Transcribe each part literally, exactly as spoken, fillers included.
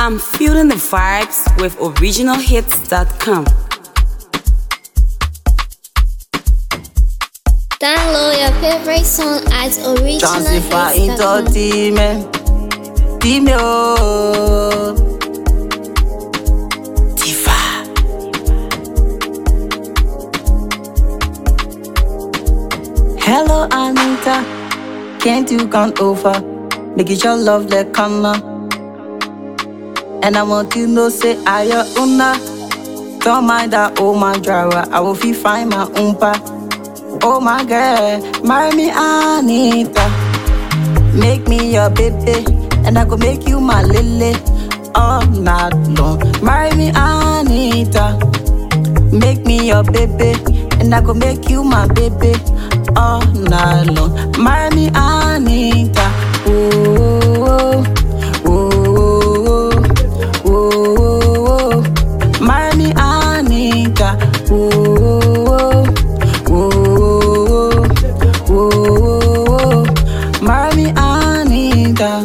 I'm feeling the vibes with original hits dot com. Download your favorite song at original hits dot com. Entertainment. Dime oh. Diva. Hello Anita, can't you come over? Make it your love like Connor. And I want you to know say I your owner. Don't mind that oh my driver, I will feel find my oompa. Oh my girl, marry me Anita. Make me your baby, and I go make you my lily all night long. Marry me Anita. Make me your baby, and I go make you my baby all night long. Marry me Anita. Oh, oh, oh, oh, oh, oh. Marry me Anita. Oh, oh, oh, oh, oh. Marry me Anita.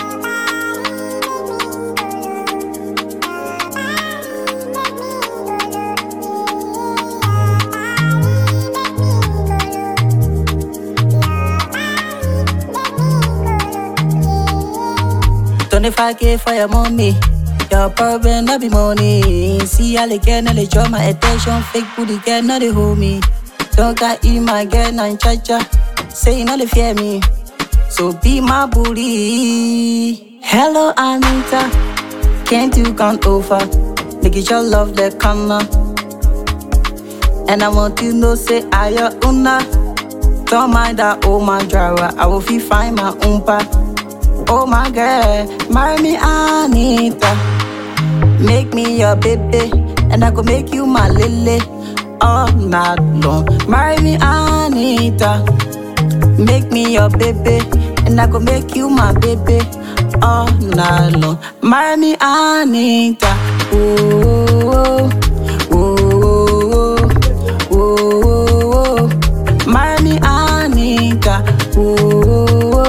twenty-five K for your money, your problem not be money. See how they can, they draw my attention. Fake booty girl, not they hold me. Don't got in my girl, and cha-cha. Say you know they fear me, so be my booty. Hello Anita, can't you come over? Make it your love that Connor. And I want you to know say I your owner. Don't mind that oh my driver, I will feel find my oompa. Oh my girl, marry me Anita. Make me your baby, and I go make you my lily all night long. Marry me Anita. Make me your baby, and I go make you my baby all night long. Marry me Anita. Oh, oh, oh, oh, oh, oh. Marry me Anita. Oh.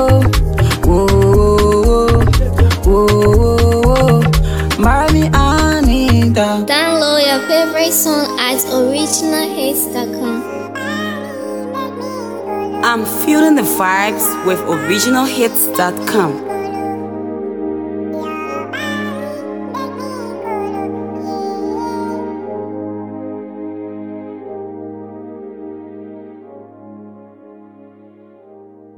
Marry me Anita. Download your favorite song at original hits dot com. I'm feeling the vibes with original hits dot com.